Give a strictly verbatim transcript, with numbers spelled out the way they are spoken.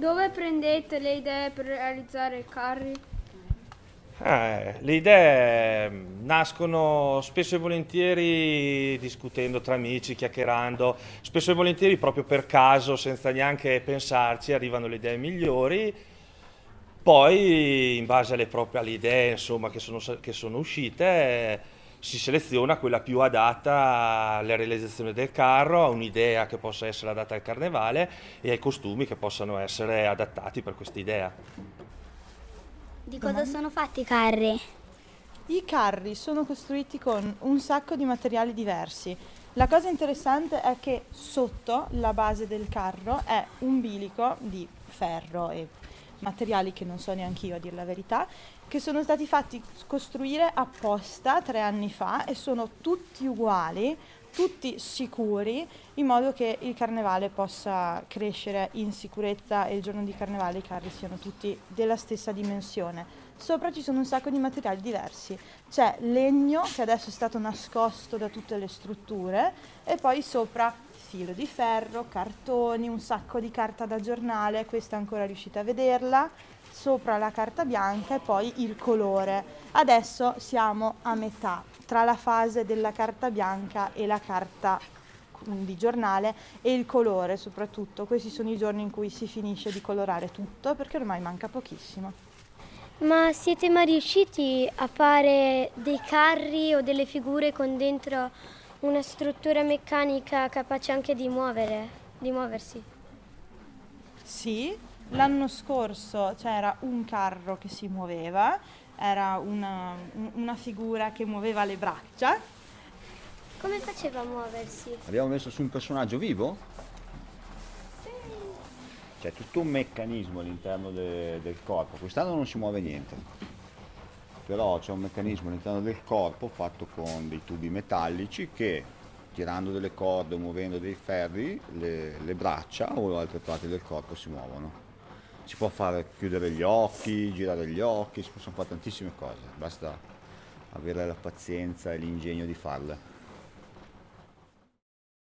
Dove prendete le idee per realizzare carri? Eh, le idee mm, nascono spesso e volentieri discutendo tra amici, chiacchierando, spesso e volentieri proprio per caso, senza neanche pensarci, arrivano le idee migliori. Poi, in base alle proprie alle idee, insomma, che sono, che sono uscite, eh, si seleziona quella più adatta alla realizzazione del carro, a un'idea che possa essere adatta al carnevale e ai costumi che possano essere adattati per questa idea. Di cosa sono fatti i carri? I carri sono costruiti con un sacco di materiali diversi. La cosa interessante è che sotto la base del carro è un bilico di ferro e materiali che non so neanche io a dir la verità, che sono stati fatti costruire apposta tre anni fa e sono tutti uguali, tutti sicuri, in modo che il carnevale possa crescere in sicurezza e il giorno di carnevale i carri siano tutti della stessa dimensione. Sopra ci sono un sacco di materiali diversi. C'è legno che adesso è stato nascosto da tutte le strutture e poi sopra filo di ferro, cartoni, un sacco di carta da giornale, questa ancora riuscite a vederla, sopra la carta bianca e poi il colore. Adesso siamo a metà tra la fase della carta bianca e la carta di giornale e il colore soprattutto. Questi sono i giorni in cui si finisce di colorare tutto perché ormai manca pochissimo. Ma siete mai riusciti a fare dei carri o delle figure con dentro una struttura meccanica capace anche di muovere, di muoversi? Sì, l'anno scorso c'era un carro che si muoveva, era una, una figura che muoveva le braccia. Come faceva a muoversi? Abbiamo messo su un personaggio vivo? C'è tutto un meccanismo all'interno de- del corpo. Quest'anno non si muove niente, però c'è un meccanismo all'interno del corpo fatto con dei tubi metallici che, tirando delle corde o muovendo dei ferri, le, le braccia o altre parti del corpo si muovono. Si può fare chiudere gli occhi, girare gli occhi, si possono fare tantissime cose, basta avere la pazienza e l'ingegno di farle.